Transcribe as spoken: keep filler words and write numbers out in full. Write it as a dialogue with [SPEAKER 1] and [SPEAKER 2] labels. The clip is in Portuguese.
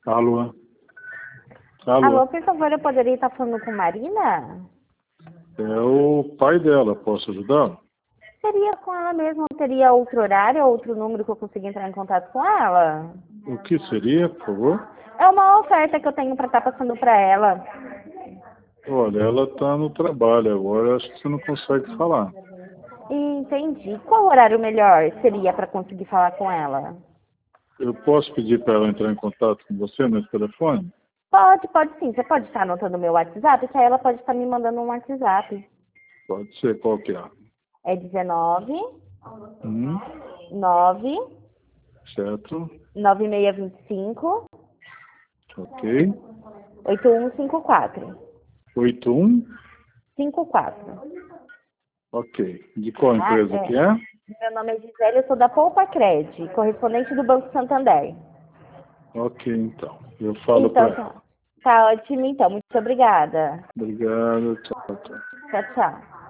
[SPEAKER 1] Alô? Alô?
[SPEAKER 2] Alô, por favor, eu poderia estar falando com Marina?
[SPEAKER 1] É o pai dela, posso ajudar?
[SPEAKER 2] Seria com ela mesma? Teria outro horário, outro número que eu consiga entrar em contato com ela?
[SPEAKER 1] O que seria, por favor?
[SPEAKER 2] É uma oferta que eu tenho para estar passando para ela.
[SPEAKER 1] Olha, ela está no trabalho agora, acho que você não consegue falar.
[SPEAKER 2] Entendi. Qual horário melhor seria para conseguir falar com ela?
[SPEAKER 1] Eu posso pedir para ela entrar em contato com você nesse telefone?
[SPEAKER 2] Pode, pode sim. Você pode estar anotando o meu WhatsApp, que aí ela pode estar me mandando um WhatsApp.
[SPEAKER 1] Pode ser, qual que é?
[SPEAKER 2] É dezenove,
[SPEAKER 1] Hum,
[SPEAKER 2] nove,
[SPEAKER 1] certo,
[SPEAKER 2] nove seis dois cinco,
[SPEAKER 1] ok.
[SPEAKER 2] oito um cinco quatro.
[SPEAKER 1] oito um,
[SPEAKER 2] cinco quatro.
[SPEAKER 1] ok. De qual
[SPEAKER 2] Tá?
[SPEAKER 1] empresa que
[SPEAKER 2] É.
[SPEAKER 1] é?
[SPEAKER 2] Meu nome é Gisele, eu sou da Poupa Cred, correspondente do Banco Santander.
[SPEAKER 1] Ok, então. Eu falo para
[SPEAKER 2] Então,
[SPEAKER 1] ela.
[SPEAKER 2] tá, tá ótimo, então. Muito obrigada.
[SPEAKER 1] Obrigado, tchau, tchau.
[SPEAKER 2] Tchau, tchau.